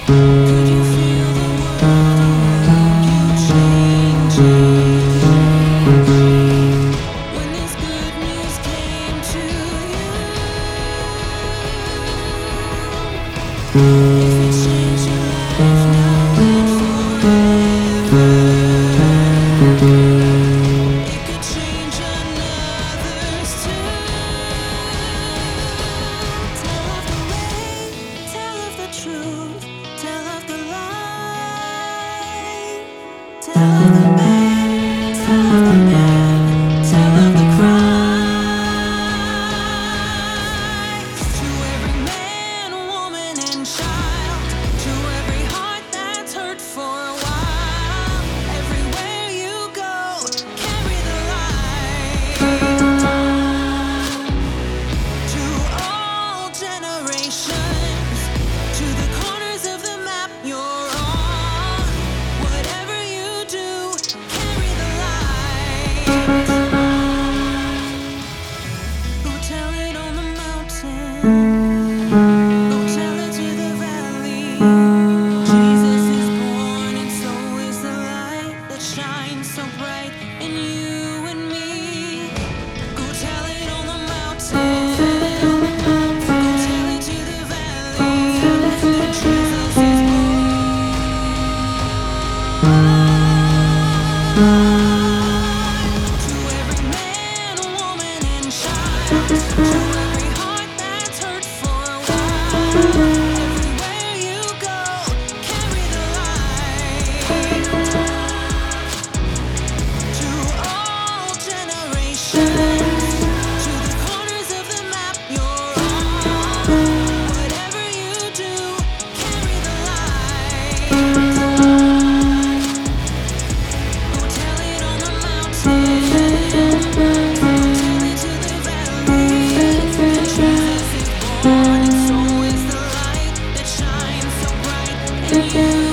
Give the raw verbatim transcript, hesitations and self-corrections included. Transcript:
Could you feel the world around you changing when this good news came to you? If it changed your life now and forever, it could change another's too. Tell of the way, tell of the truth, tell of the light, tell of the man, tell of the man, tell of the Christ. To every man, woman, and child, to every heart that's hurt for a while, everywhere you go, carry the light. To all generations, to the corners of the map you're on, whatever you do, carry the light. Go tell it on the mountain, go tell it to the valley. Jesus is born, and so is the light that shines so bright in you and me. Go tell it on the mountain, go tell it to the valley. Jesus is born. To every man, woman, and child, to every heart that's hurt for a while, everywhere you go, carry the light. To all generations, to the corners of the map you're on, whatever you do, carry the light. Go tell it on the mountain, go tell it to the valley. Jesus is born, and so is the light that shines so bright in you.